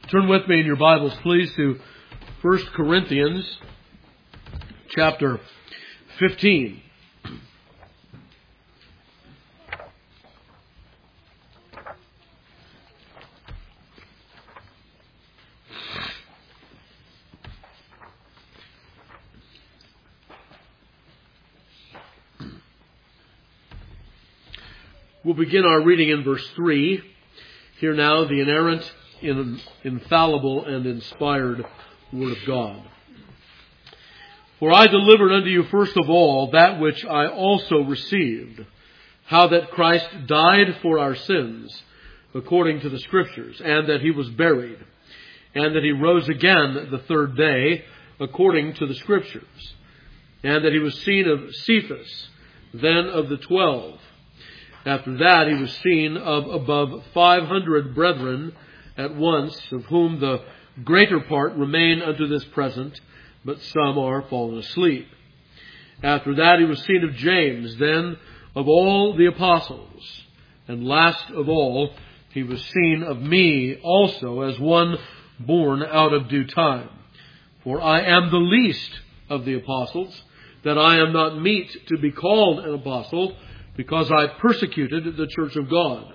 Turn with me in your Bibles, please, to 1 Corinthians chapter 15. We'll begin our reading in verse 3. Hear now the inerrant, infallible, and inspired Word of God. For I delivered unto you first of all that which I also received, how that Christ died for our sins, according to the Scriptures, and that he was buried, and that he rose again the third day, according to the Scriptures, and that he was seen of Cephas, then of the 12. After that he was seen of above 500 brethren at once, of whom the greater part remain unto this present, but some are fallen asleep. After that he was seen of James, then of all the apostles. And last of all he was seen of me also, as one born out of due time. For I am the least of the apostles, that I am not meet to be called an apostle, because I persecuted the church of God.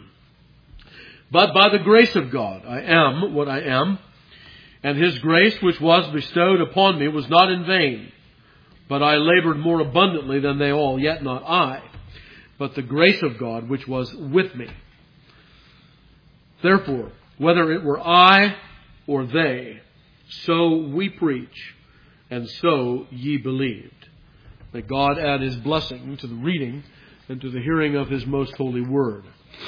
But by the grace of God I am what I am, and his grace which was bestowed upon me was not in vain. But I labored more abundantly than they all, yet not I, but the grace of God which was with me. Therefore, whether it were I or they, so we preach, and so ye believed. May God add his blessing to the reading and to the hearing of his most holy word.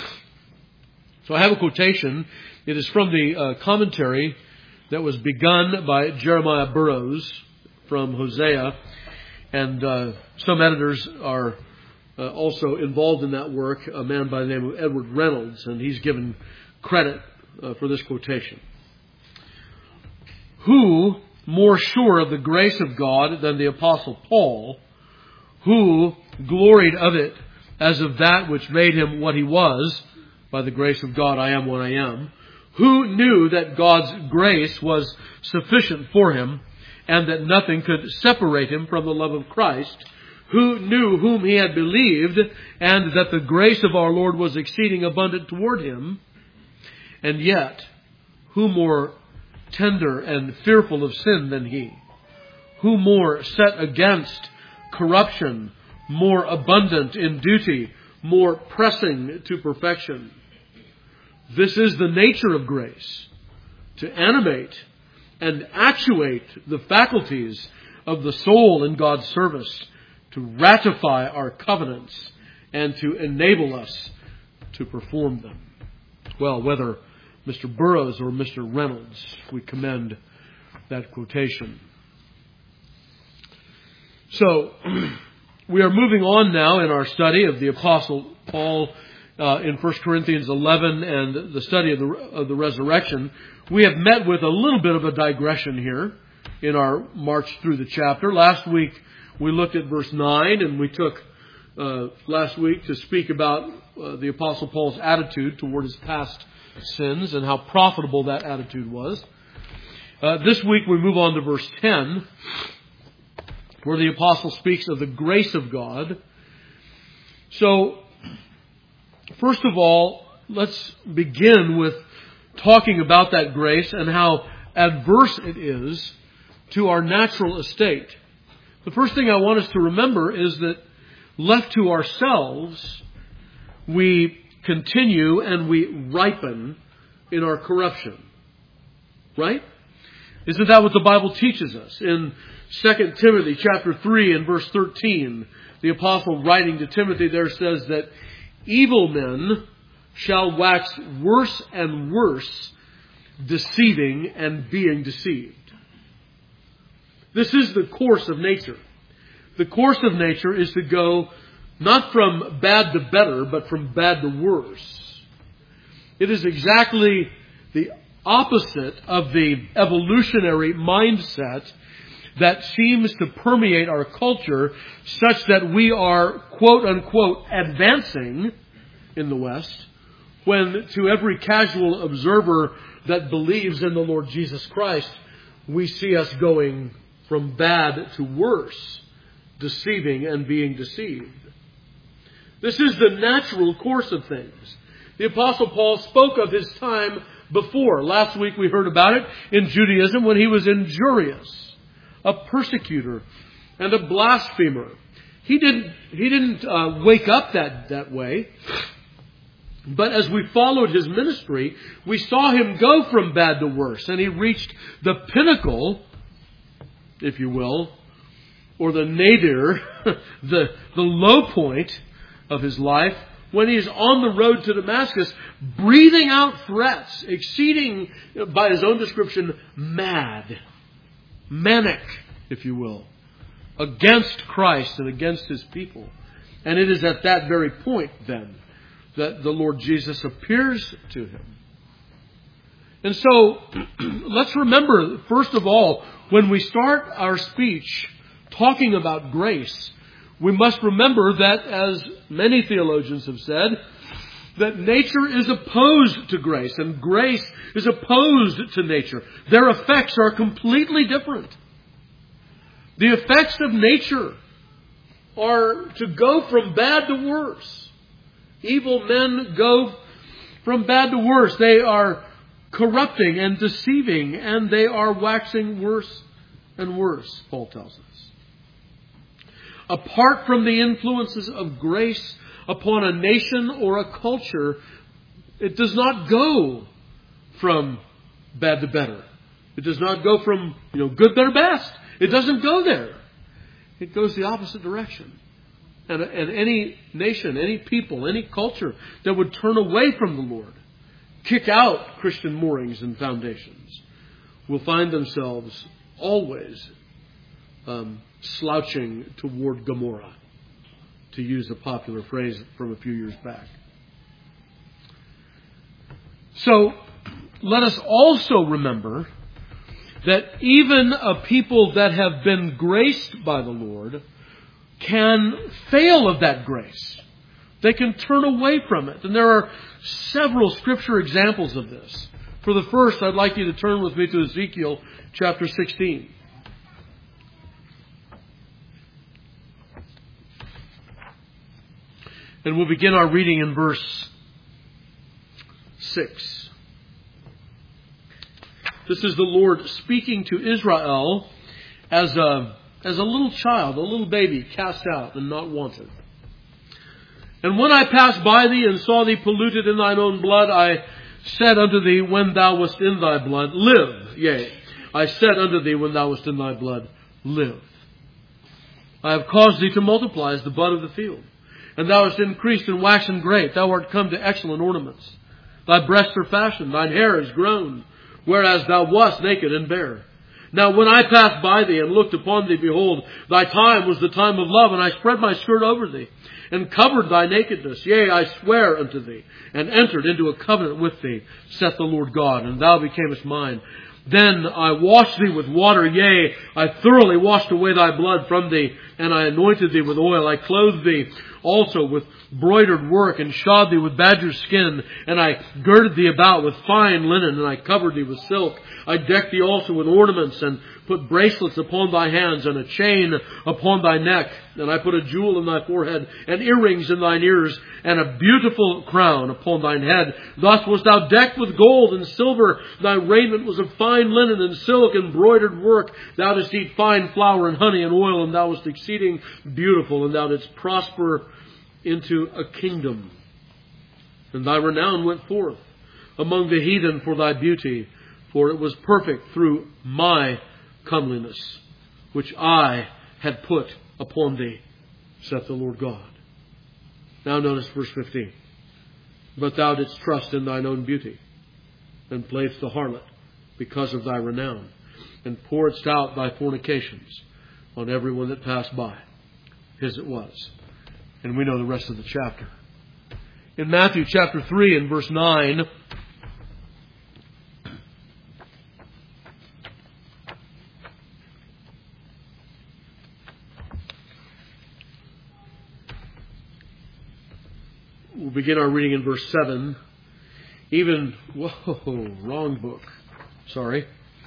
So I have a quotation. It is from the commentary that was begun by Jeremiah Burroughs from Hosea. And some editors are also involved in that work, a man by the name of Edward Reynolds, and he's given credit for this quotation. Who more sure of the grace of God than the Apostle Paul, who gloried of it as of that which made him what he was? By the grace of God I am what I am. Who knew that God's grace was sufficient for him, and that nothing could separate him from the love of Christ? Who knew whom he had believed, and that the grace of our Lord was exceeding abundant toward him? And yet, who more tender and fearful of sin than he? Who more set against corruption, more abundant in duty, more pressing to perfection? This is the nature of grace, to animate and actuate the faculties of the soul in God's service, to ratify our covenants, and to enable us to perform them. Well, whether Mr. Burroughs or Mr. Reynolds, we commend that quotation. So, we are moving on now in our study of the Apostle Paul in 1 Corinthians 11 and the study of the resurrection. We have met with a little bit of a digression here in our march through the chapter. Last week we looked at verse 9, and we took last week to speak about the Apostle Paul's attitude toward his past sins and how profitable that attitude was. This week we move on to verse 10, where the apostle speaks of the grace of God. So, first of all, let's begin with talking about that grace and how adverse it is to our natural estate. The first thing I want us to remember is that left to ourselves, we continue and we ripen in our corruption. Right? Isn't that what the Bible teaches us? In 2 Timothy chapter 3 and verse 13, the apostle writing to Timothy there says that evil men shall wax worse and worse, deceiving and being deceived. This is the course of nature. The course of nature is to go not from bad to better, but from bad to worse. It is exactly the opposite of the evolutionary mindset that seems to permeate our culture, such that we are, quote unquote, advancing in the West, when to every casual observer that believes in the Lord Jesus Christ, we see us going from bad to worse, deceiving and being deceived. This is the natural course of things. The Apostle Paul spoke of his time before. Last week we heard about it in Judaism when he was injurious, a persecutor, and a blasphemer. He didn't wake up that way. But as we followed his ministry, we saw him go from bad to worse. And he reached the pinnacle, if you will, or the nadir, the low point of his life, when he's on the road to Damascus, breathing out threats, exceeding, by his own description, mad, manic, if you will, against Christ and against his people. And it is at that very point, then, that the Lord Jesus appears to him. And so, let's remember, first of all, when we start our speech talking about grace, we must remember that, as many theologians have said, that nature is opposed to grace, and grace is opposed to nature. Their effects are completely different. The effects of nature are to go from bad to worse. Evil men go from bad to worse. They are corrupting and deceiving, and they are waxing worse and worse, Paul tells us. Apart from the influences of grace upon a nation or a culture, it does not go from bad to better. It does not go from, good, better, best. It doesn't go there. It goes the opposite direction. And any nation, any people, any culture that would turn away from the Lord, kick out Christian moorings and foundations, will find themselves always slouching toward Gomorrah, to use a popular phrase from a few years back. So, let us also remember that even a people that have been graced by the Lord can fail of that grace. They can turn away from it. And there are several Scripture examples of this. For the first, I'd like you to turn with me to Ezekiel chapter 16. And we'll begin our reading in verse 6. This is the Lord speaking to Israel as a little child, a little baby, cast out and not wanted. And when I passed by thee and saw thee polluted in thine own blood, I said unto thee, when thou wast in thy blood, live. Yea, I said unto thee, when thou wast in thy blood, live. I have caused thee to multiply as the bud of the field. And thou hast increased and waxen great. Thou art come to excellent ornaments. Thy breasts are fashioned, thine hair is grown, whereas thou wast naked and bare. Now when I passed by thee and looked upon thee, behold, thy time was the time of love, and I spread my skirt over thee, and covered thy nakedness. Yea, I swear unto thee, and entered into a covenant with thee, saith the Lord God, and thou becamest mine. Then I washed thee with water, yea, I thoroughly washed away thy blood from thee, and I anointed thee with oil. I clothed thee also with broidered work, and shod thee with badger's skin, and I girded thee about with fine linen, and I covered thee with silk. I decked thee also with ornaments, and put bracelets upon thy hands, and a chain upon thy neck. And I put a jewel in thy forehead, and earrings in thine ears, and a beautiful crown upon thine head. Thus wast thou decked with gold and silver. Thy raiment was of fine linen and silk and broidered work. Thou didst eat fine flour and honey and oil, and thou wast exceeding beautiful, and thou didst prosper into a kingdom. And thy renown went forth among the heathen for thy beauty, for it was perfect through my comeliness, which I had put upon thee, saith the Lord God. Now notice verse 15. But thou didst trust in thine own beauty, and playedst the harlot because of thy renown, and pouredst out thy fornications on every one that passed by. His it was. And we know the rest of the chapter. In Matthew chapter 3 and verse 9, we'll begin our reading in verse 7. Even, whoa, wrong book. Sorry.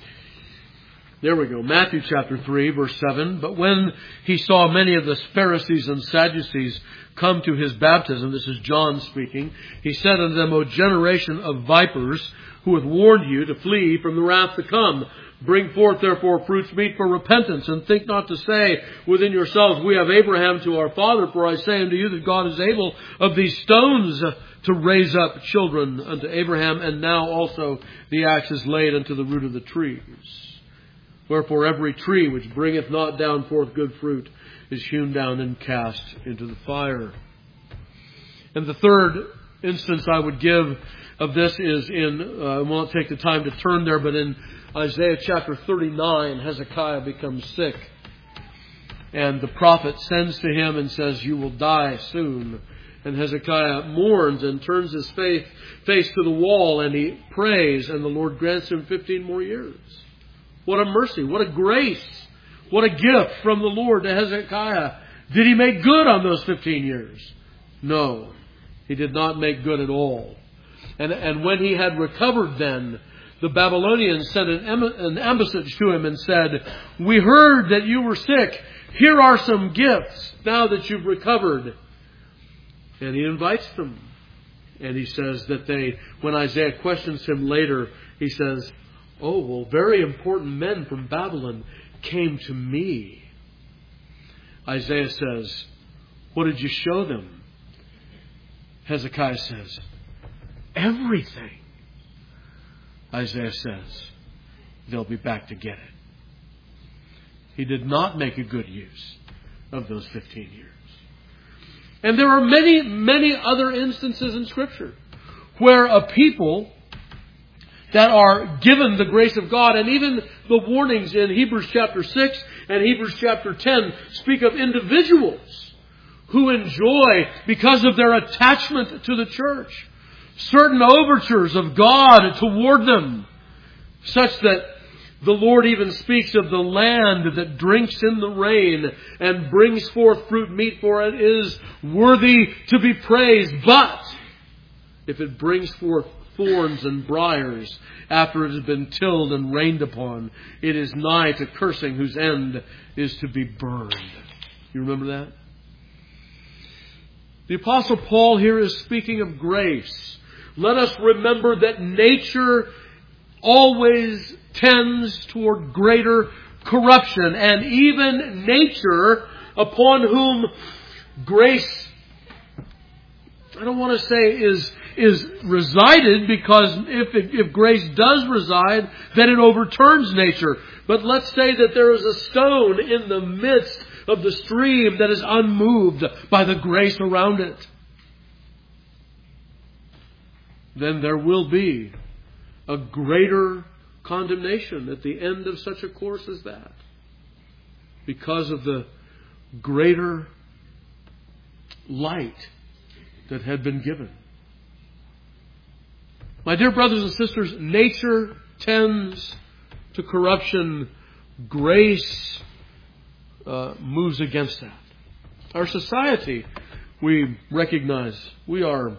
There we go. Matthew chapter 3, verse 7. But when he saw many of the Pharisees and Sadducees come to his baptism, this is John speaking, he said unto them, O generation of vipers, who hath warned you to flee from the wrath to come? Bring forth therefore fruits meet for repentance, and think not to say within yourselves, We have Abraham to our father. For I say unto you that God is able of these stones to raise up children unto Abraham. And now also the axe is laid unto the root of the trees. Wherefore every tree which bringeth not down forth good fruit is hewn down and cast into the fire. And the third instance I would give of this is in, I won't take the time to turn there, but in Isaiah chapter 39, Hezekiah becomes sick. And the prophet sends to him and says, You will die soon. And Hezekiah mourns and turns his face to the wall, and he prays, and the Lord grants him 15 more years. What a mercy, what a grace, what a gift from the Lord to Hezekiah. Did he make good on those 15 years? No, he did not make good at all. And when he had recovered then, the Babylonians sent an embassage to him and said, We heard that you were sick. Here are some gifts now that you've recovered. And he invites them. And he says that when Isaiah questions him later, he says, Oh, well, very important men from Babylon came to me. Isaiah says, What did you show them? Hezekiah says, Everything. Isaiah says, They'll be back to get it. He did not make a good use of those 15 years. And there are many, many other instances in Scripture where a people that are given the grace of God, and even the warnings in Hebrews chapter 6 and Hebrews chapter 10 speak of individuals who enjoy, because of their attachment to the church, certain overtures of God toward them, such that the Lord even speaks of the land that drinks in the rain and brings forth fruit meet, for it is worthy to be praised. But if it brings forth thorns and briars after it has been tilled and rained upon, it is nigh to cursing, whose end is to be burned. You remember that? The Apostle Paul here is speaking of grace. Let us remember that nature always tends toward greater corruption, and even nature upon whom grace, I don't want to say is resided, because if grace does reside, then it overturns nature. But let's say that there is a stone in the midst of the stream that is unmoved by the grace around it. Then there will be a greater condemnation at the end of such a course as that, because of the greater light that had been given. My dear brothers and sisters, nature tends to corruption. Grace moves against that. Our society, we recognize, we are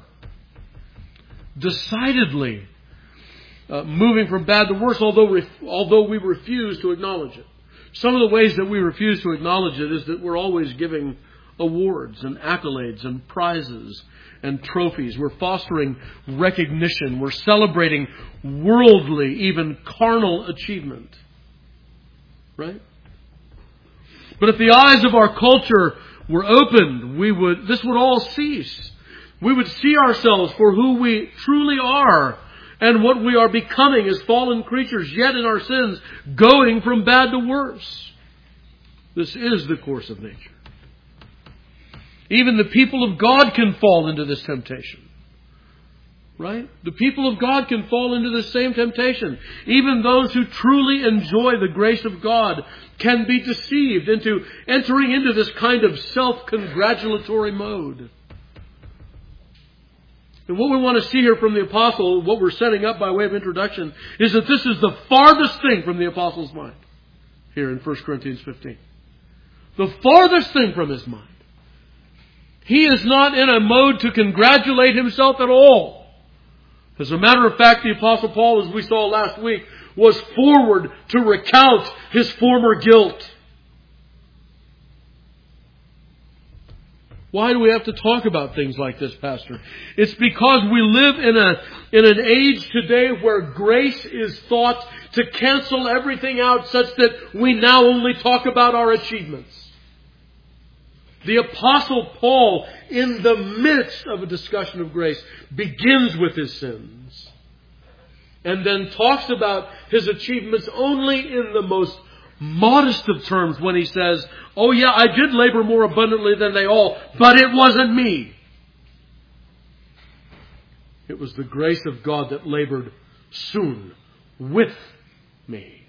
decidedly moving from bad to worse, although we refuse to acknowledge it. Some of the ways that we refuse to acknowledge it is that we're always giving awards and accolades and prizes and trophies. We're fostering recognition. We're celebrating worldly, even carnal achievement. Right? But if the eyes of our culture were opened, this would all cease. We would see ourselves for who we truly are and what we are becoming as fallen creatures, yet in our sins, going from bad to worse. This is the course of nature. Even the people of God can fall into this temptation. Right? The people of God can fall into the same temptation. Even those who truly enjoy the grace of God can be deceived into entering into this kind of self-congratulatory mode. And what we want to see here from the Apostle, what we're setting up by way of introduction, is that this is the farthest thing from the Apostle's mind. Here in 1 Corinthians 15. The farthest thing from his mind. He is not in a mode to congratulate himself at all. As a matter of fact, the Apostle Paul, as we saw last week, was forward to recount his former guilt. Why do we have to talk about things like this, Pastor? It's because we live in an age today where grace is thought to cancel everything out such that we now only talk about our achievements. The Apostle Paul, in the midst of a discussion of grace, begins with his sins and then talks about his achievements only in the most modest of terms when he says, oh yeah, I did labor more abundantly than they all, but it wasn't me. It was the grace of God that labored soon with me.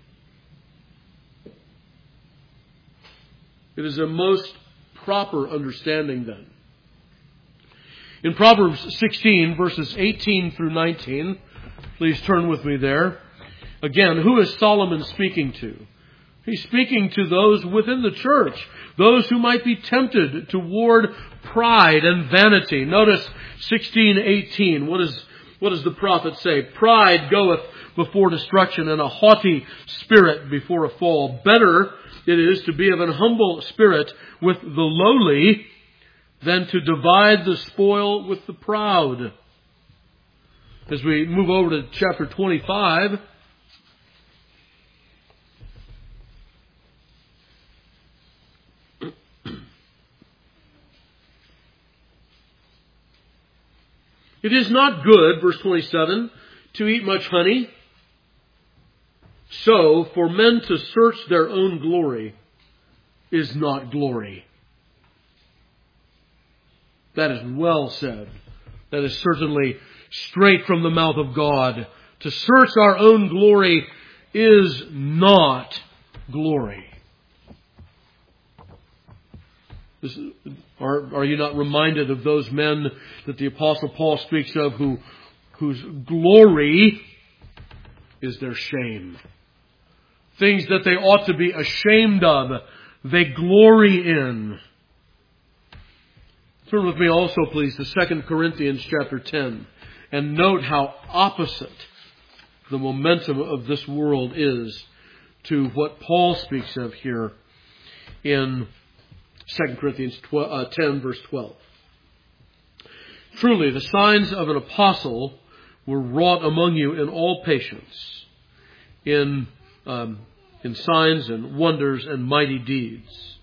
It is a most proper understanding then. In Proverbs 16, verses 18 through 19, please turn with me there. Again, who is Solomon speaking to? He's speaking to those within the church, those who might be tempted toward pride and vanity. Notice 16:18. What does the prophet say? Pride goeth before destruction, and a haughty spirit before a fall. Better it is to be of an humble spirit with the lowly than to divide the spoil with the proud. As we move over to chapter 25, it is not good, verse 27, to eat much honey. So, for men to search their own glory is not glory. That is well said. That is certainly straight from the mouth of God. To search our own glory is not glory. Are you not reminded of those men that the Apostle Paul speaks of whose glory is their shame? Things that they ought to be ashamed of, they glory in. Turn with me also, please, to 2 Corinthians chapter 10 and note how opposite the momentum of this world is to what Paul speaks of here in 2 Corinthians 10, verse 12. Truly, the signs of an apostle were wrought among you in all patience, in signs and wonders and mighty deeds.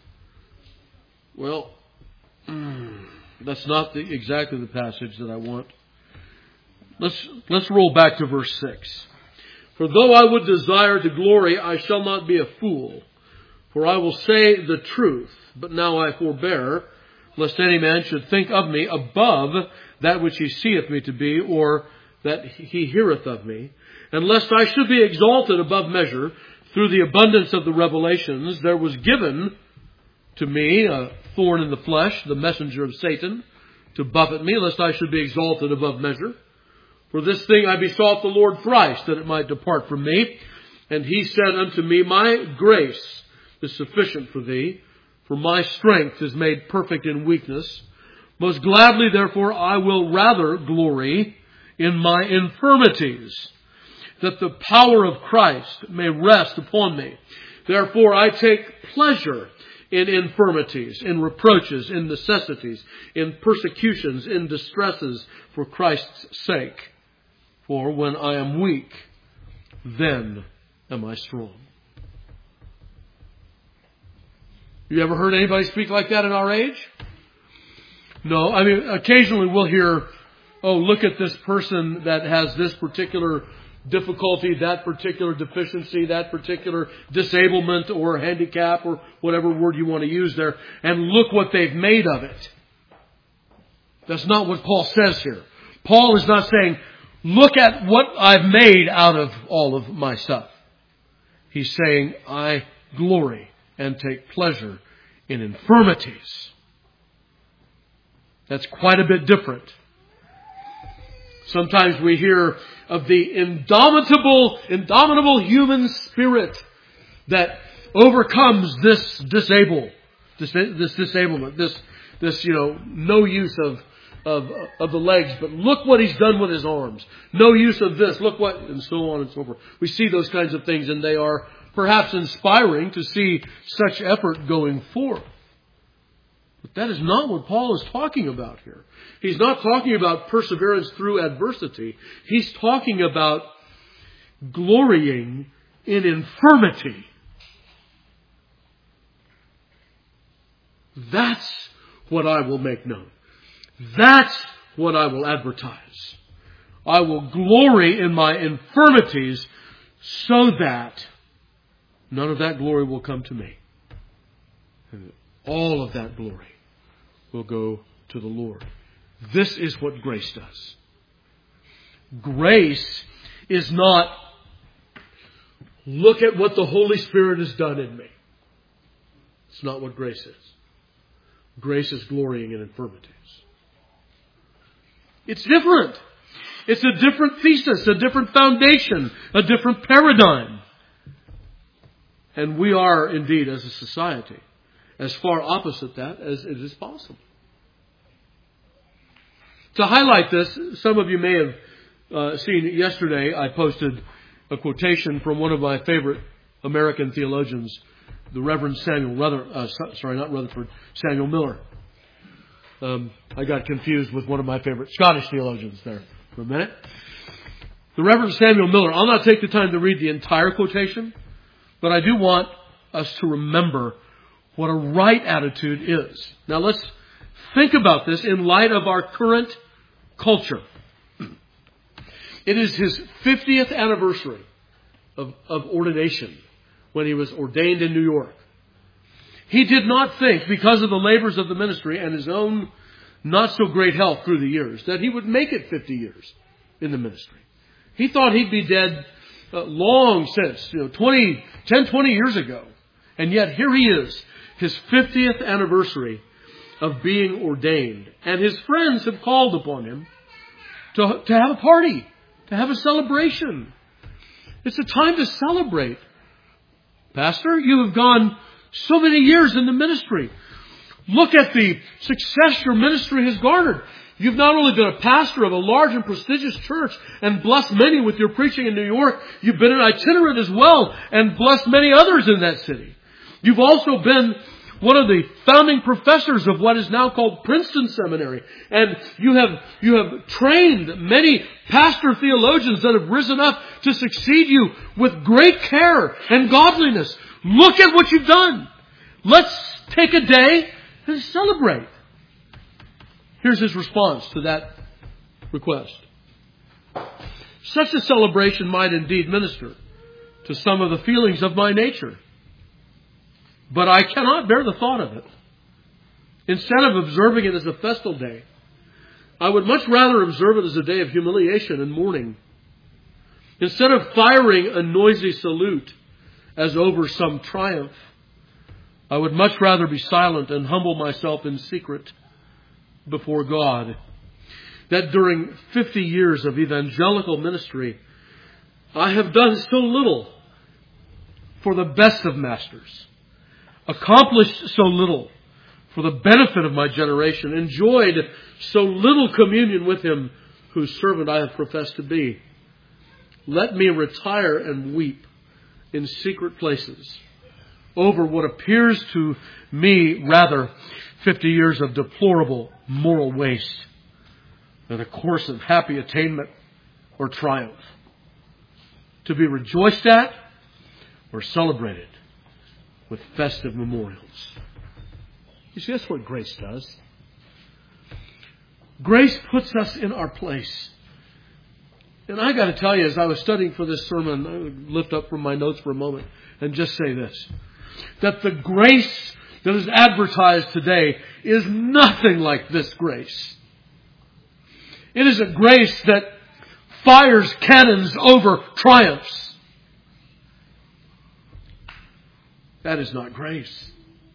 Well, that's not exactly the passage that I want. Let's roll back to verse 6. For though I would desire to glory, I shall not be a fool. For I will say the truth, but now I forbear, lest any man should think of me above that which he seeth me to be, or that he heareth of me. And lest I should be exalted above measure, through the abundance of the revelations, there was given to me a thorn in the flesh, the messenger of Satan, to buffet me, lest I should be exalted above measure. For this thing I besought the Lord thrice, that it might depart from me. And he said unto me, my grace is sufficient for thee, for my strength is made perfect in weakness. Most gladly, therefore, I will rather glory in my infirmities, that the power of Christ may rest upon me. Therefore, I take pleasure in infirmities, in reproaches, in necessities, in persecutions, in distresses, for Christ's sake. For when I am weak, then am I strong. You ever heard anybody speak like that in our age? No. I mean, occasionally we'll hear, oh, look at this person that has this particular difficulty, that particular deficiency, that particular disablement or handicap or whatever word you want to use there, and look what they've made of it. That's not what Paul says here. Paul is not saying, look at what I've made out of all of my stuff. He's saying, I glory and take pleasure in infirmities. That's quite a bit different. Sometimes we hear of the indomitable human spirit that overcomes this disablement, this no use of the legs, but look what he's done with his arms. No use of this. Look what, and so on and so forth. We see those kinds of things, and they are perhaps inspiring to see such effort going forth. But that is not what Paul is talking about here. He's not talking about perseverance through adversity. He's talking about glorying in infirmity. That's what I will make known. That's what I will advertise. I will glory in my infirmities so that none of that glory will come to me. And all of that glory will go to the Lord. This is what grace does. Grace is not, look at what the Holy Spirit has done in me. It's not what grace is. Grace is glorying in infirmities. It's different. It's a different thesis, a different foundation, a different paradigm. And we are indeed, as a society, as far opposite that as it is possible. To highlight this, some of you may have seen yesterday, I posted a quotation from one of my favorite American theologians, the Reverend Samuel Miller. I got confused with one of my favorite Scottish theologians there for a minute. The Reverend Samuel Miller. I'll not take the time to read the entire quotation, but I do want us to remember what a right attitude is. Now let's think about this in light of our current culture. It is his 50th anniversary of ordination when he was ordained in New York. He did not think, because of the labors of the ministry and his own not so great health through the years, that he would make it 50 years in the ministry. He thought he'd be dead long since, 20 years ago. And yet here he is, his 50th anniversary of being ordained. And his friends have called upon him to have a party, to have a celebration. It's a time to celebrate. Pastor, you have gone so many years in the ministry. Look at the success your ministry has garnered. You've not only been a pastor of a large and prestigious church and blessed many with your preaching in New York, you've been an itinerant as well and blessed many others in that city. You've also been one of the founding professors of what is now called Princeton Seminary. And you have trained many pastor theologians that have risen up to succeed you with great care and godliness. Look at what you've done. Let's take a day and celebrate. Here's his response to that request. Such a celebration might indeed minister to some of the feelings of my nature, but I cannot bear the thought of it. Instead of observing it as a festal day, I would much rather observe it as a day of humiliation and mourning. Instead of firing a noisy salute as over some triumph, I would much rather be silent and humble myself in secret before God. That during 50 years of evangelical ministry, I have done so little for the best of masters, accomplished so little for the benefit of my generation, enjoyed so little communion with Him whose servant I have professed to be. Let me retire and weep in secret places over what appears to me rather 50 years of deplorable moral waste than a course of happy attainment or triumph, to be rejoiced at or celebrated with festive memorials. You see, that's what grace does. Grace puts us in our place. And I got to tell you, as I was studying for this sermon, I would lift up from my notes for a moment and just say this, that the grace that is advertised today is nothing like this grace. It is a grace that fires cannons over triumphs. That is not grace.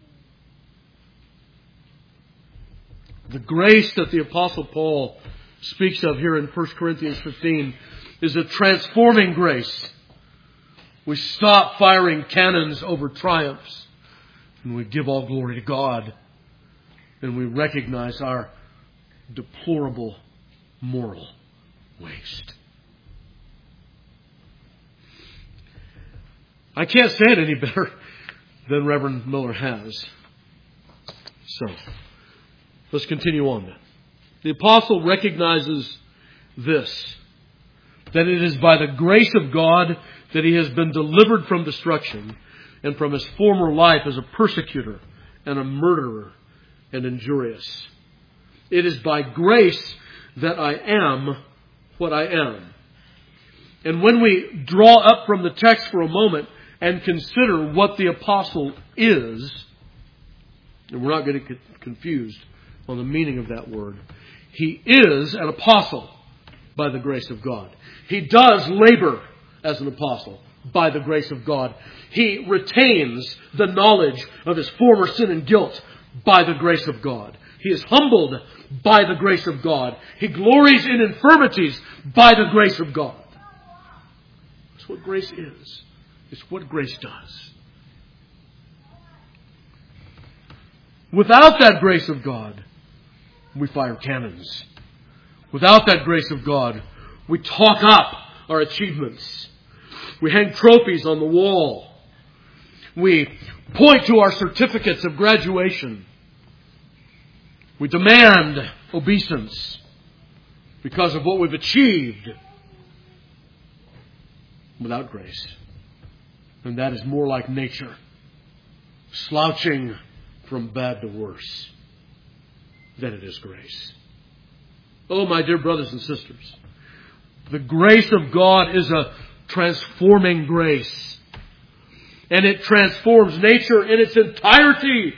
The grace that the Apostle Paul speaks of here in 1 Corinthians 15 is a transforming grace. We stop firing cannons over triumphs and we give all glory to God, and we recognize our deplorable moral waste. I can't say it any better than Reverend Miller has. So, let's continue on then. The apostle recognizes this, that it is by the grace of God that he has been delivered from destruction and from his former life as a persecutor and a murderer and injurious. It is by grace that I am what I am. And when we draw up from the text for a moment and consider what the apostle is, and we're not going to get confused on the meaning of that word, he is an apostle by the grace of God. He does labor as an apostle by the grace of God. He retains the knowledge of his former sin and guilt by the grace of God. He is humbled by the grace of God. He glories in infirmities by the grace of God. That's what grace is. It's what grace does. Without that grace of God, we fire cannons. Without that grace of God, we talk up our achievements. We hang trophies on the wall. We point to our certificates of graduation. We demand obeisance because of what we've achieved. Without grace. And that is more like nature, slouching from bad to worse, than it is grace. Oh, my dear brothers and sisters, the grace of God is a transforming grace. And it transforms nature in its entirety,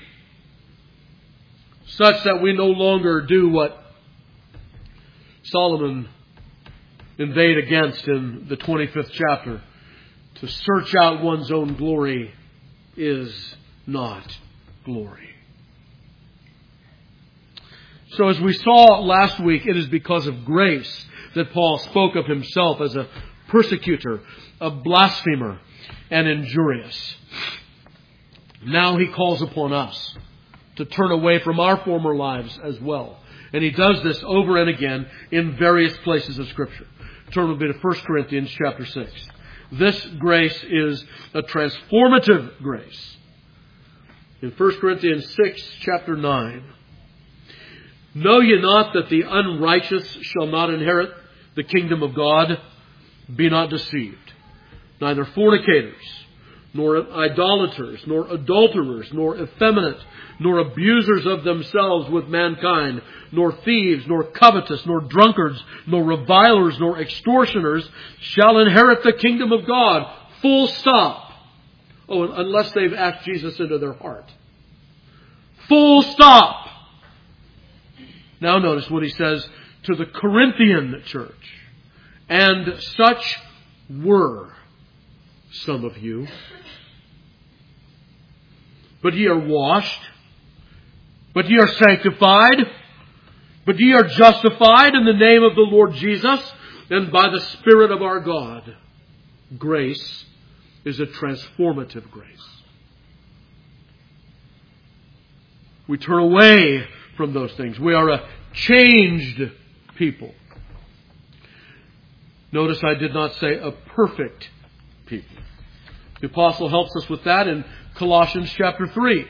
such that we no longer do what Solomon inveighed against in the 25th chapter. To search out one's own glory is not glory. So as we saw last week, it is because of grace that Paul spoke of himself as a persecutor, a blasphemer, and injurious. Now he calls upon us to turn away from our former lives as well. And he does this over and again in various places of Scripture. Turn with me to 1 Corinthians chapter 6. This grace is a transformative grace. In 1 Corinthians 6, chapter 9. Know ye not that the unrighteous shall not inherit the kingdom of God? Be not deceived. Neither fornicators, nor idolaters, nor adulterers, nor effeminate, nor abusers of themselves with mankind, nor thieves, nor covetous, nor drunkards, nor revilers, nor extortioners shall inherit the kingdom of God. Full stop. Oh, unless they've asked Jesus into their heart. Full stop. Now notice what he says to the Corinthian church. And such were some of you. But ye are washed. But ye are sanctified. But ye are justified in the name of the Lord Jesus and by the Spirit of our God. Grace is a transformative grace. We turn away from those things. We are a changed people. Notice I did not say a perfect people. The apostle helps us with that in Colossians chapter 3.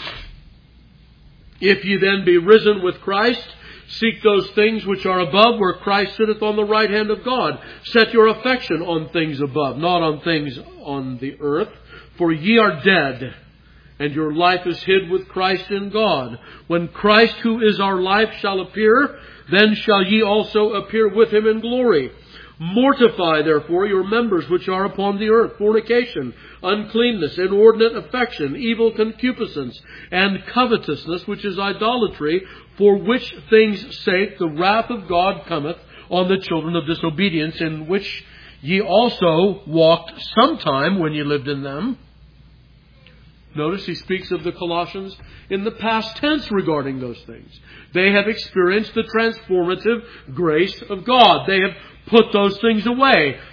If ye then be risen with Christ, seek those things which are above, where Christ sitteth on the right hand of God. Set your affection on things above, not on things on the earth. For ye are dead, and your life is hid with Christ in God. When Christ, who is our life, shall appear, then shall ye also appear with him in glory. Mortify, therefore, your members which are upon the earth: fornication, uncleanness, inordinate affection, evil concupiscence, and covetousness, which is idolatry, for which things' sake the wrath of God cometh on the children of disobedience, in which ye also walked sometime when ye lived in them. Notice he speaks of the Colossians in the past tense regarding those things. They have experienced the transformative grace of God. They have put those things away.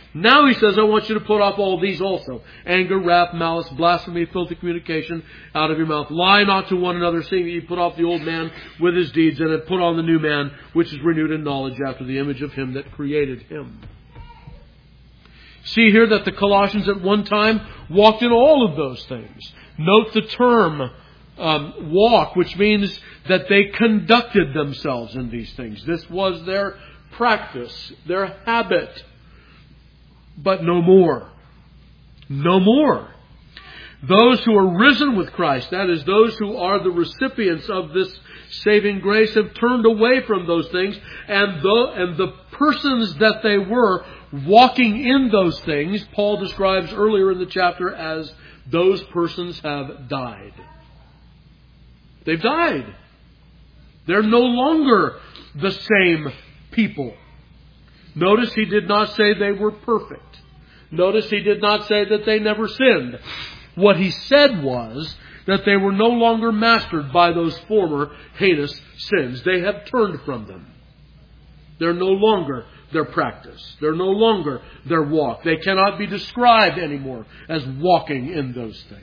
Now he says, I want you to put off all these also. Anger, wrath, malice, blasphemy, filthy communication out of your mouth. Lie not to one another, seeing that you put off the old man with his deeds, and have put on the new man, which is renewed in knowledge after the image of him that created him. See here that the Colossians at one time walked in all of those things. Note the term walk, which means that they conducted themselves in these things. This was their practice, their habit. But no more. No more. Those who are risen with Christ, that is, those who are the recipients of this saving grace, have turned away from those things, and the persons that they were walking in those things, Paul describes earlier in the chapter as those persons have died. They've died. They're no longer the same people. Notice he did not say they were perfect. Notice he did not say that they never sinned. What he said was that they were no longer mastered by those former heinous sins. They have turned from them. They're no longer their practice. They're no longer their walk. They cannot be described anymore as walking in those things.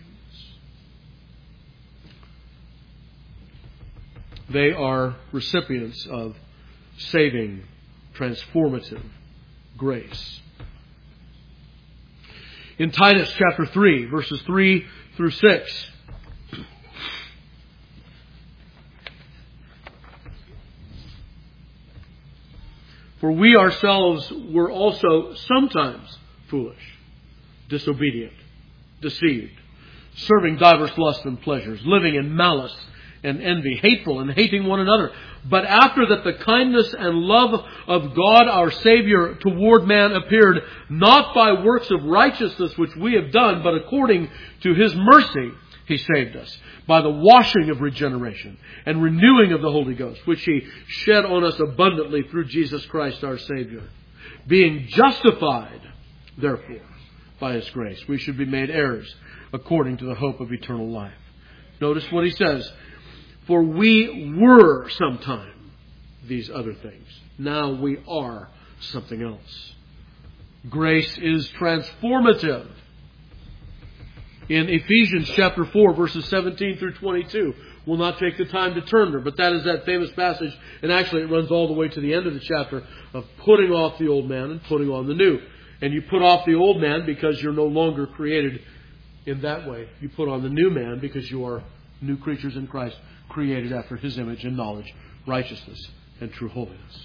They are recipients of saving, transformative grace. In Titus chapter 3, verses 3 through 6. For we ourselves were also sometimes foolish, disobedient, deceived, serving divers lusts and pleasures, living in malice and envy, hateful and hating one another. But after that the kindness and love of God our Savior toward man appeared, not by works of righteousness which we have done, but according to His mercy He saved us, by the washing of regeneration and renewing of the Holy Ghost, which He shed on us abundantly through Jesus Christ our Savior. Being justified, therefore, by His grace, we should be made heirs according to the hope of eternal life. Notice what he says. For we were sometime these other things. Now we are something else. Grace is transformative. In Ephesians chapter 4, verses 17 through 22, we'll not take the time to turn there, but that is that famous passage, and actually it runs all the way to the end of the chapter, of putting off the old man and putting on the new. And you put off the old man because you're no longer created in that way. You put on the new man because you are new creatures in Christ, created after His image in knowledge, righteousness, and true holiness.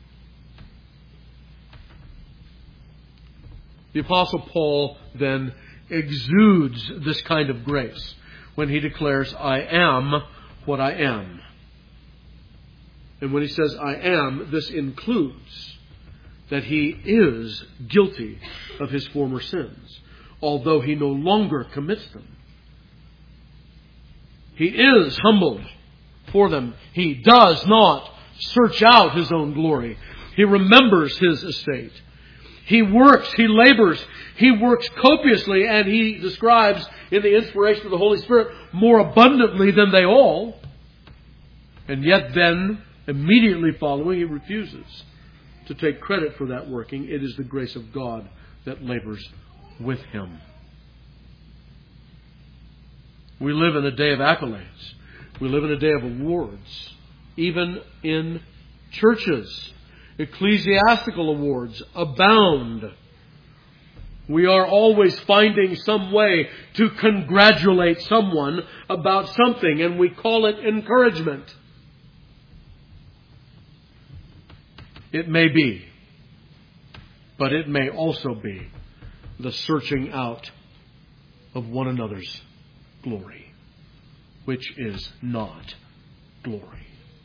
The Apostle Paul then exudes this kind of grace when he declares, I am what I am. And when he says, I am, this includes that he is guilty of his former sins, although he no longer commits them. He is humbled for them. He does not search out his own glory. He remembers his estate. He works, he labors, he works copiously, and he describes in the inspiration of the Holy Spirit more abundantly than they all. And yet then, immediately following, he refuses to take credit for that working. It is the grace of God that labors with him. We live in a day of accolades. We live in a day of awards. Even in churches, ecclesiastical awards abound. We are always finding some way to congratulate someone about something, and we call it encouragement. It may be, but it may also be the searching out of one another's glory, which is not glory.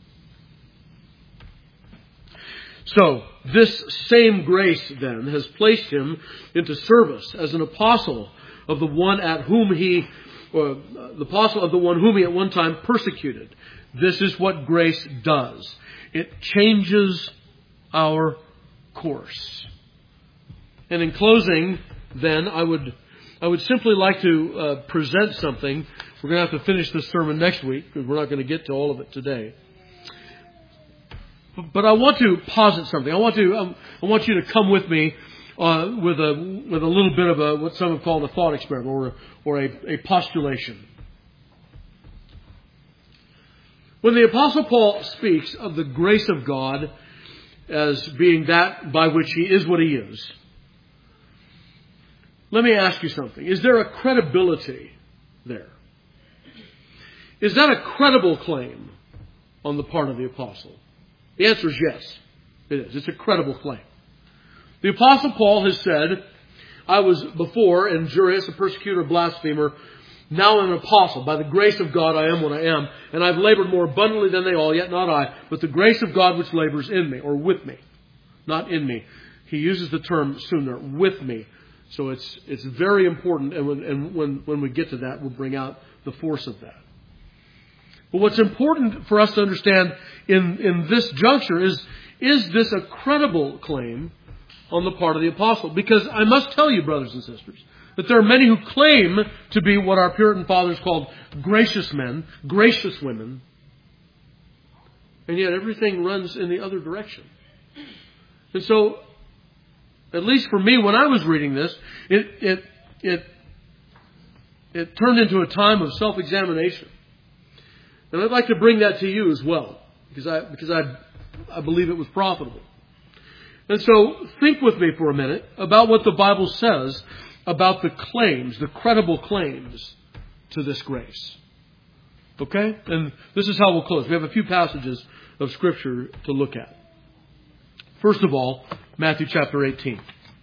So, this same grace then has placed him into service as an apostle of the one at whom he, or the apostle of the one whom he at one time persecuted. This is what grace does. It changes our course. And in closing, then, I would simply like to present something. We're going to have to finish this sermon next week because we're not going to get to all of it today. But I want to posit something. I want you to come with me with a little bit of what some have called a thought experiment or a postulation. When the Apostle Paul speaks of the grace of God as being that by which he is what he is, let me ask you something. Is there a credibility there? Is that a credible claim on the part of the apostle? The answer is yes. It is. It's a credible claim. The Apostle Paul has said, I was before injurious, a persecutor, a blasphemer. Now I'm an apostle. By the grace of God I am what I am. And I've labored more abundantly than they all, yet not I, but the grace of God which labors in me, or with me. Not in me. He uses the term sooner, with me. So it's very important, and when we get to that, we'll bring out the force of that. But what's important for us to understand in this juncture is this a credible claim on the part of the apostle? Because I must tell you, brothers and sisters, that there are many who claim to be what our Puritan fathers called gracious men, gracious women, and yet everything runs in the other direction. And so, at least for me, when I was reading this, it turned into a time of self-examination. And I'd like to bring that to you as well, because I believe it was profitable. And so think with me for a minute about what the Bible says about the claims, the credible claims to this grace. Okay? And this is how we'll close. We have a few passages of Scripture to look at. First of all, Matthew chapter 18.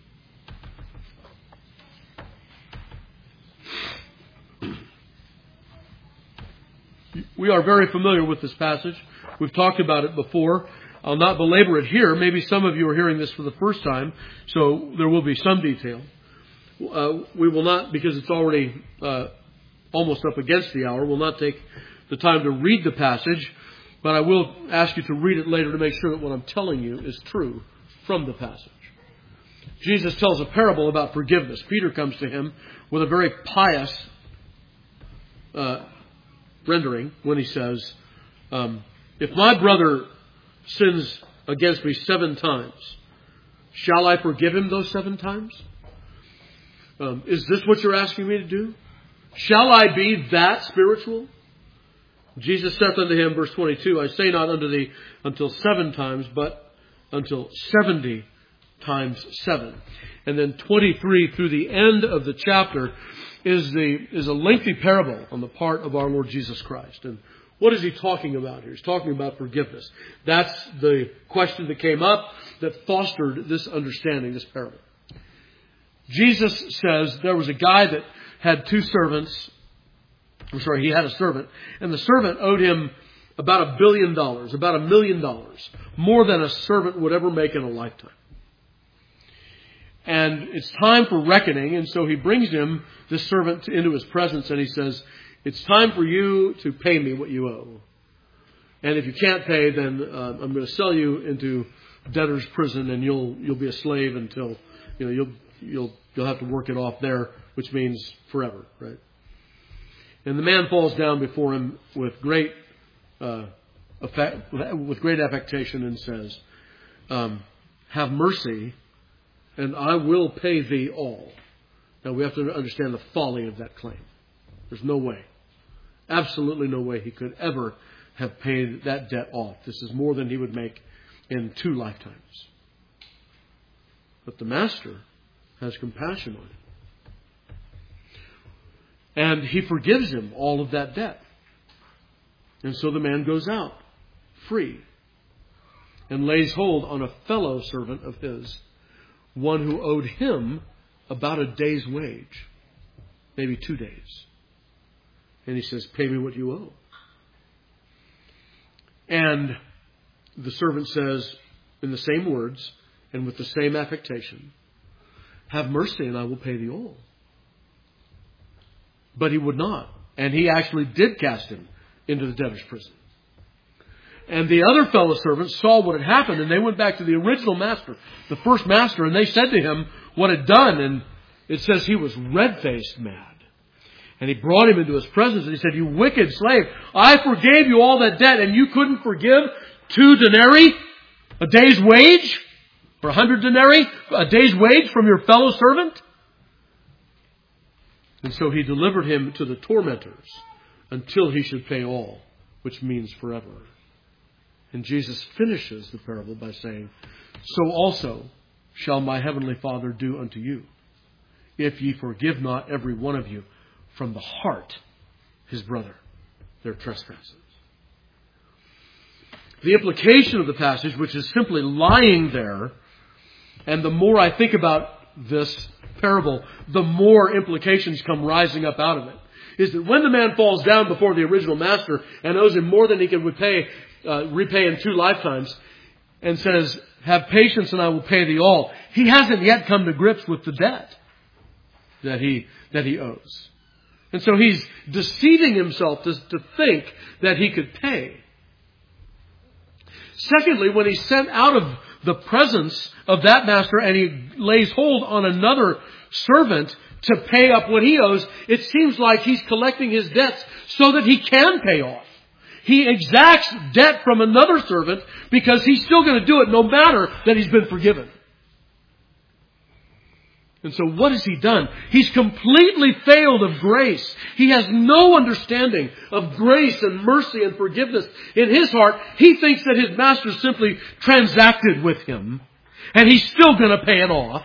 We are very familiar with this passage. We've talked about it before. I'll not belabor it here. Maybe some of you are hearing this for the first time, so there will be some detail. We will not, because it's already almost up against the hour, we'll not take the time to read the passage, but I will ask you to read it later to make sure that what I'm telling you is true from the passage. Jesus tells a parable about forgiveness. Peter comes to him with a very pious rendering when he says, if my brother sins against me 7 times, shall I forgive him those 7 times? Is this what you're asking me to do? Shall I be that spiritual? Jesus saith unto him, verse 22, I say not unto thee until 7 times, but until 70 times 7. And then 23 through the end of the chapter is a lengthy parable on the part of our Lord Jesus Christ. And what is he talking about here? He's talking about forgiveness. That's the question that came up that fostered this understanding, this parable. Jesus says there was a guy that had 2 servants. He had a servant. And the servant owed him about $1 billion, about $1 million. More than a servant would ever make in a lifetime. And it's time for reckoning. And so he brings him, this servant, into his presence. And he says, it's time for you to pay me what you owe. And if you can't pay, then I'm going to sell you into debtor's prison, and you'll be a slave until you'll have to work it off there, which means forever, right? And the man falls down before him with great affectation and says, "Have mercy, and I will pay thee all." Now we have to understand the folly of that claim. There's no way. Absolutely no way he could ever have paid that debt off. This is more than he would make in 2 lifetimes. But the master has compassion on him. And he forgives him all of that debt. And so the man goes out free and lays hold on a fellow servant of his, one who owed him about a day's wage, maybe 2 days. And he says, pay me what you owe. And the servant says, in the same words and with the same affectation, have mercy and I will pay thee all. But he would not. And he actually did cast him into the debtor's prison. And the other fellow servants saw what had happened, and they went back to the original master, the first master, and they said to him what had done. And it says he was red-faced mad. And he brought him into his presence and he said, "You wicked slave, I forgave you all that debt and you couldn't forgive 2 denarii, a day's wage? For 100 denarii, a day's wage from your fellow servant? And so he delivered him to the tormentors until he should pay all, which means forever. And Jesus finishes the parable by saying, so also shall my heavenly Father do unto you, if ye forgive not every one of you from the heart his brother their trespasses. The implication of the passage, which is simply lying there, and the more I think about this parable, the more implications come rising up out of it, is that when the man falls down before the original master and owes him more than he can repay in 2 lifetimes, and says, have patience and I will pay thee all, he hasn't yet come to grips with the debt that he owes. And so he's deceiving himself to think that he could pay. Secondly, when he's sent out of the presence of that master and he lays hold on another servant to pay up what he owes, it seems like he's collecting his debts so that he can pay off. He exacts debt from another servant because he's still going to do it no matter that he's been forgiven. And so what has he done? He's completely failed of grace. He has no understanding of grace and mercy and forgiveness. In his heart, he thinks that his master simply transacted with him and he's still going to pay it off.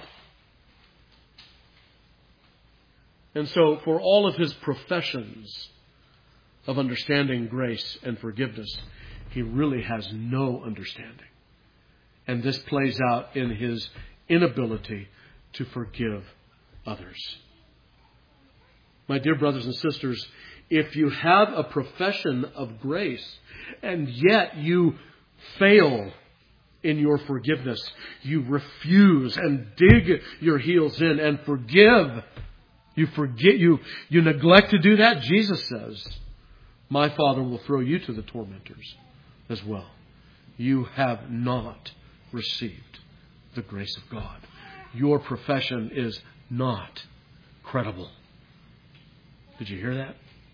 And so for all of his professions of understanding grace and forgiveness, he really has no understanding. And this plays out in his inability to forgive others. My dear brothers and sisters, if you have a profession of grace and yet you fail in your forgiveness, you refuse and dig your heels in and forgive, you neglect to do that, Jesus says, my Father will throw you to the tormentors as well. You have not received the grace of God. Your profession is not credible. Did you hear that?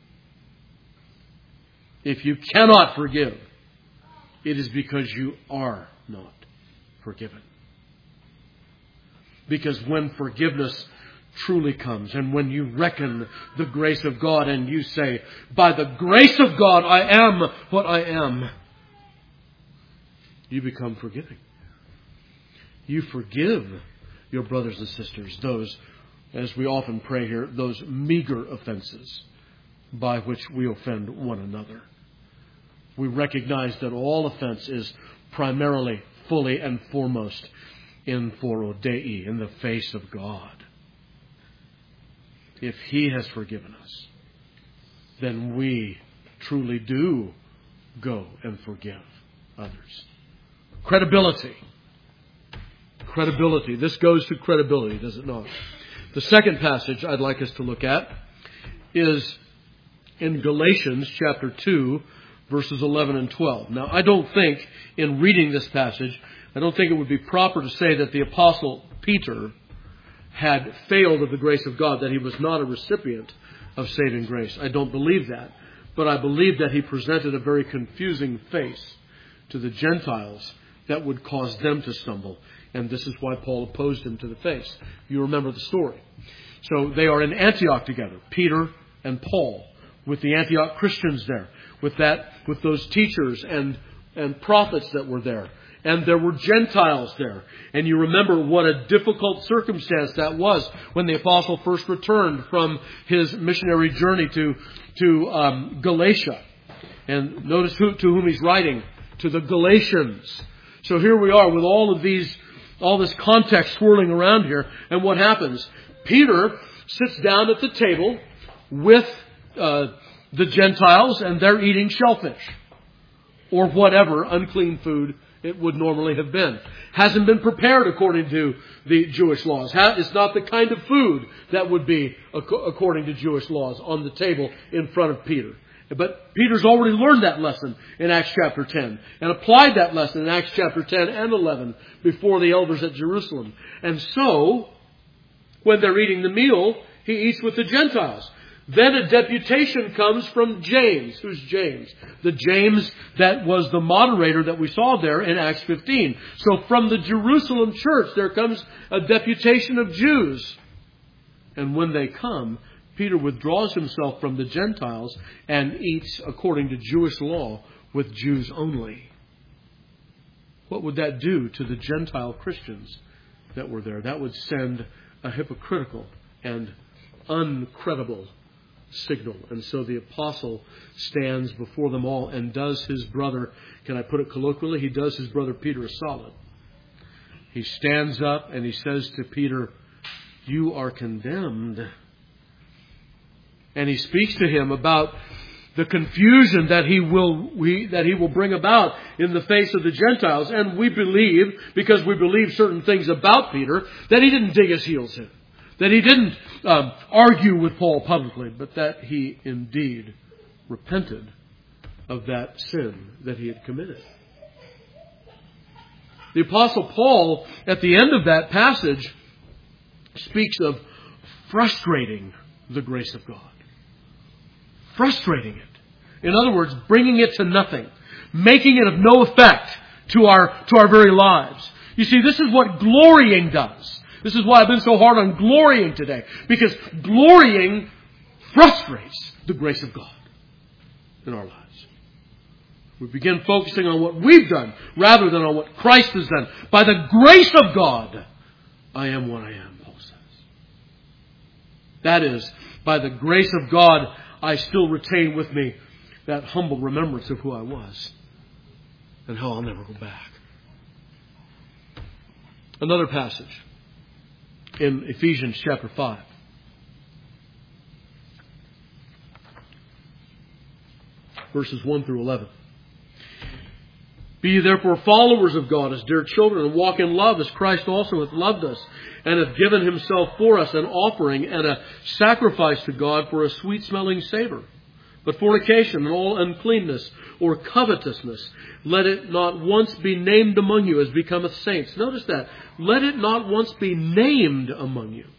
If you cannot forgive, it is because you are not forgiven. Because when forgiveness truly comes, and when you reckon the grace of God and you say, by the grace of God I am what I am, you become forgiving. You forgive your brothers and sisters, those, as we often pray here, those meager offenses by which we offend one another. We recognize that all offense is primarily, fully, and foremost in foro Dei, in the face of God. If He has forgiven us, then we truly do go and forgive others. Credibility. Credibility. This goes to credibility, does it not? The second passage I'd like us to look at is in Galatians chapter 2, verses 11 and 12. Now, I don't think, in reading this passage, I don't think it would be proper to say that the Apostle Peter had failed of the grace of God, that he was not a recipient of saving grace. I don't believe that. But I believe that he presented a very confusing face to the Gentiles that would cause them to stumble. And this is why Paul opposed him to the face. You remember the story. So they are in Antioch together, Peter and Paul, with the Antioch Christians there, with those teachers and prophets that were there. And there were Gentiles there. And you remember what a difficult circumstance that was when the apostle first returned from his missionary journey to Galatia. And notice to whom he's writing. To the Galatians. So here we are with all this context swirling around here. And what happens? Peter sits down at the table with the Gentiles, and they're eating shellfish. Or whatever unclean food it would normally have been. Hasn't been prepared according to the Jewish laws. It's not the kind of food that would be according to Jewish laws on the table in front of Peter. But Peter's already learned that lesson in Acts chapter 10 and applied that lesson in Acts chapter 10 and 11 before the elders at Jerusalem. And so, when they're eating the meal, he eats with the Gentiles. Then a deputation comes from James. Who's James? The James that was the moderator that we saw there in Acts 15. So from the Jerusalem church, there comes a deputation of Jews. And when they come, Peter withdraws himself from the Gentiles and eats according to Jewish law with Jews only. What would that do to the Gentile Christians that were there? That would send a hypocritical and uncredible signal. And so the apostle stands before them all and does his brother, can I put it colloquially? He does his brother Peter a solid. He stands up and he says to Peter, "You are condemned." And he speaks to him about the confusion that he will bring about in the face of the Gentiles. And we believe, because we believe certain things about Peter, that he didn't dig his heels in. That he didn't argue with Paul publicly, but that he indeed repented of that sin that he had committed. The Apostle Paul, at the end of that passage, speaks of frustrating the grace of God. Frustrating it. In other words, bringing it to nothing. Making it of no effect to our very lives. You see, this is what glorying does. This is why I've been so hard on glorying today. Because glorying frustrates the grace of God in our lives. We begin focusing on what we've done rather than on what Christ has done. By the grace of God, I am what I am, Paul says. That is, by the grace of God, I still retain with me that humble remembrance of who I was and how I'll never go back. Another passage in Ephesians chapter 5. Verses 1 through 11. Be ye therefore followers of God as dear children, and walk in love as Christ also hath loved us, and hath given himself for us an offering and a sacrifice to God for a sweet-smelling savour. But fornication and all uncleanness or covetousness, let it not once be named among you as becometh saints. Notice that. Let it not once be named among you.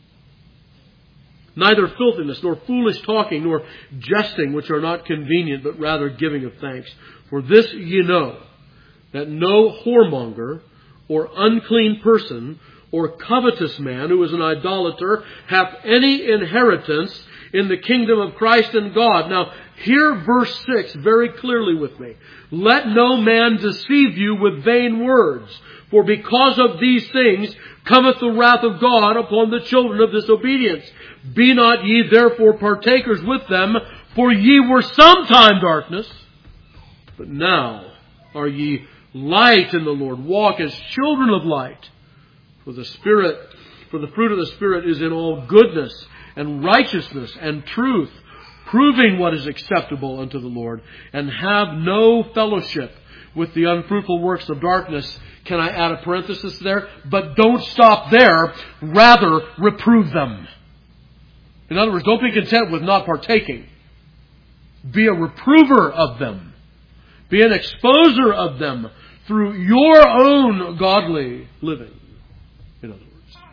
Neither filthiness, nor foolish talking, nor jesting, which are not convenient, but rather giving of thanks. For this ye know, that no whoremonger, or unclean person, or covetous man, who is an idolater, hath any inheritance in the kingdom of Christ and God. Now, hear verse 6 very clearly with me. Let no man deceive you with vain words, for because of these things cometh the wrath of God upon the children of disobedience. Be not ye therefore partakers with them, for ye were sometime darkness, but now are ye light in the Lord. Walk as children of light. For the fruit of the Spirit is in all goodness and righteousness and truth, proving what is acceptable unto the Lord, and have no fellowship with the unfruitful works of darkness. Can I add a parenthesis there? But don't stop there. Rather, reprove them. In other words, don't be content with not partaking. Be a reprover of them. Be an exposer of them through your own godly living. In other words.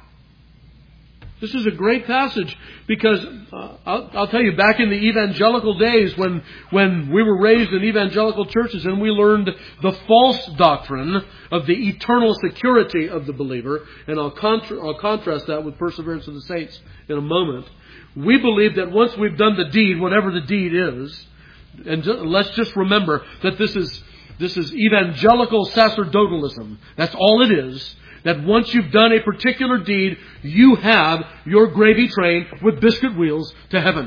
This is a great passage because I'll tell you, back in the evangelical days when we were raised in evangelical churches and we learned the false doctrine of the eternal security of the believer, and I'll contrast that with perseverance of the saints in a moment. We believe that once we've done the deed, whatever the deed is, and let's just remember that this is evangelical sacerdotalism. That's all it is. That once you've done a particular deed, you have your gravy train with biscuit wheels to heaven.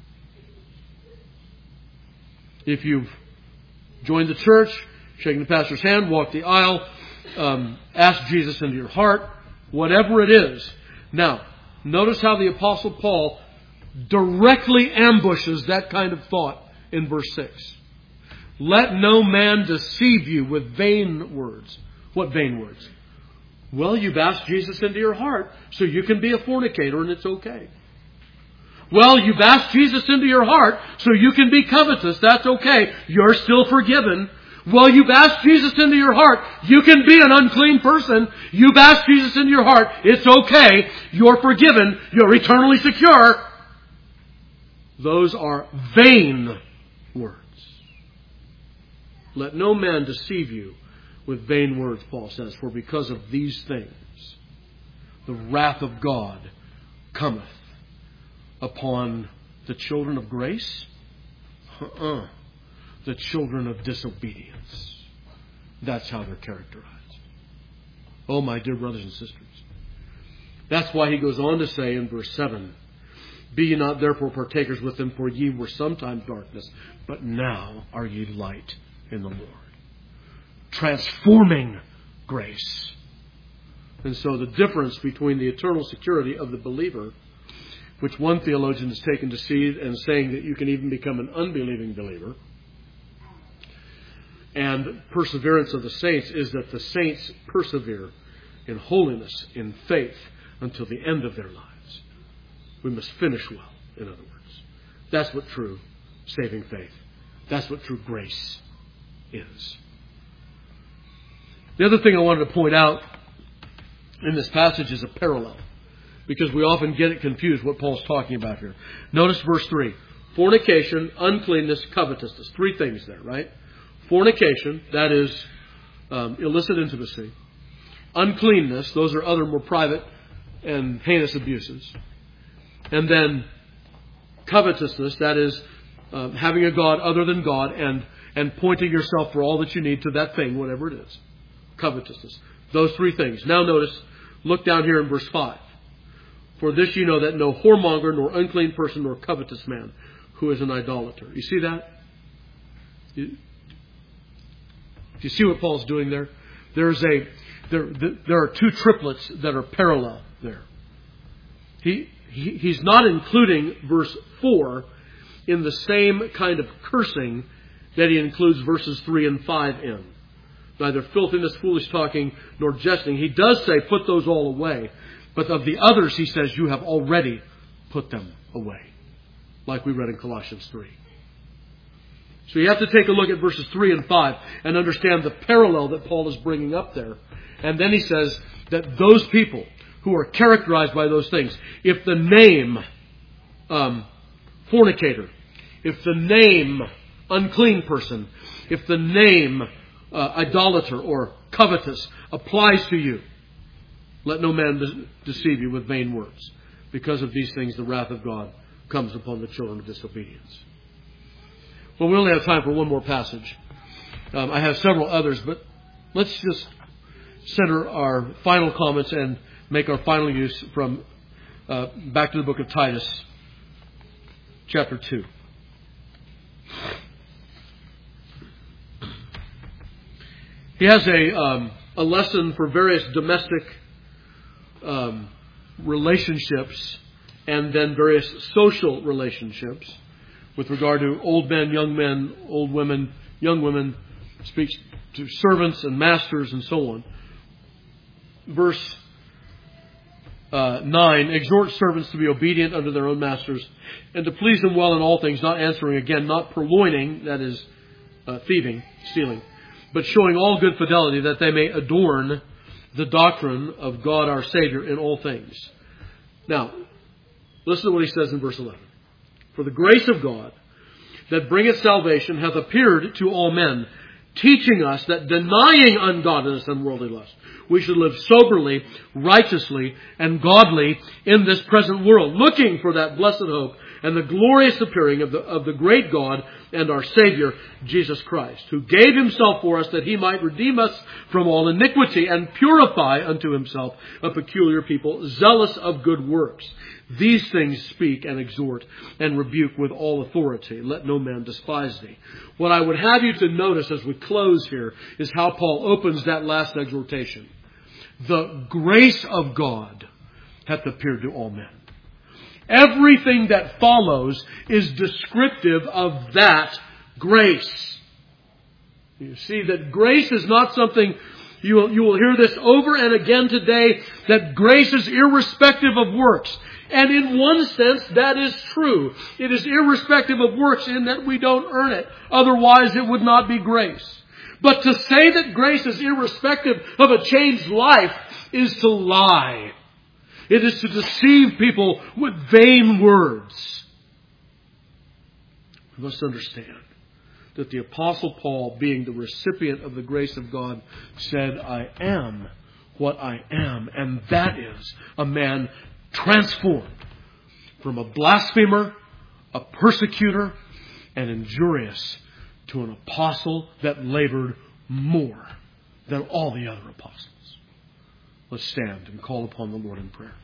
If you've joined the church, shaken the pastor's hand, walked the aisle, asked Jesus into your heart, whatever it is. Now, notice how the Apostle Paul directly ambushes that kind of thought in verse 6. Let no man deceive you with vain words. What vain words? Well, you've asked Jesus into your heart, so you can be a fornicator and it's okay. Well, you've asked Jesus into your heart, so you can be covetous. That's okay. You're still forgiven. Well, you've asked Jesus into your heart. You can be an unclean person. You've asked Jesus into your heart. It's okay. You're forgiven. You're eternally secure. Those are vain words. Let no man deceive you with vain words, Paul says, for because of these things the wrath of God cometh upon the children of grace, the children of disobedience. That's how they're characterized. Oh, my dear brothers and sisters. That's why he goes on to say in verse 7, be ye not therefore partakers with them, for ye were sometime darkness, but now are ye light in the Lord. Transforming grace. And so the difference between the eternal security of the believer, which one theologian has taken to see and saying that you can even become an unbelieving believer, and perseverance of the saints, is that the saints persevere in holiness, in faith, until the end of their lives. We must finish well, in other words. That's what true saving faith, that's what true grace is. The other thing I wanted to point out in this passage is a parallel, because we often get it confused what Paul's talking about here. Notice verse 3. Fornication, uncleanness, covetousness. Three things there, right? Fornication, that is illicit intimacy. Uncleanness, those are other more private and heinous abuses. And then covetousness, that is having a God other than God and pointing yourself for all that you need to that thing, whatever it is. Covetousness. Those three things. Now notice, look down here in verse 5. For this you know that no whoremonger, nor unclean person, nor covetous man, who is an idolater. You see that? Do you see what Paul's doing there? There are two triplets that are parallel there. He's not including verse 4 in the same kind of cursing that he includes verses 3 and 5 in. Neither filthiness, foolish talking, nor jesting. He does say, put those all away. But of the others, he says, you have already put them away. Like we read in Colossians 3. So you have to take a look at verses 3 and 5 and understand the parallel that Paul is bringing up there. And then he says that those people who are characterized by those things, if the name fornicator, if the name unclean person, if the name idolater or covetous applies to you, let no man deceive you with vain words. Because of these things, the wrath of God comes upon the children of disobedience. Well, we only have time for one more passage. I have several others, but let's just center our final comments and make our final use from back to the book of Titus, chapter 2. He has a lesson for various domestic relationships and then various social relationships with regard to old men, old women, young women, speaks to servants and masters and so on. Verse 9, exhort servants to be obedient unto their own masters and to please them well in all things, not answering again, not purloining, that is thieving, stealing, but showing all good fidelity, that they may adorn the doctrine of God our Savior in all things. Now, listen to what he says in verse 11. For the grace of God that bringeth salvation hath appeared to all men, teaching us that denying ungodliness and worldly lust, we should live soberly, righteously, and godly in this present world, looking for that blessed hope and the glorious appearing of the great God and our Savior, Jesus Christ, who gave himself for us that he might redeem us from all iniquity and purify unto himself a peculiar people, zealous of good works. These things speak and exhort and rebuke with all authority. Let no man despise thee. What I would have you to notice as we close here is how Paul opens that last exhortation. The grace of God hath appeared to all men. Everything that follows is descriptive of that grace. You see that grace is not something, you will hear this over and again today, that grace is irrespective of works. And in one sense, that is true. It is irrespective of works in that we don't earn it. Otherwise, it would not be grace. But to say that grace is irrespective of a changed life is to lie. It is to deceive people with vain words. You must understand that the Apostle Paul, being the recipient of the grace of God, said, I am what I am. And that is a man transformed from a blasphemer, a persecutor, and injurious to an apostle that labored more than all the other apostles. Let's stand and call upon the Lord in prayer.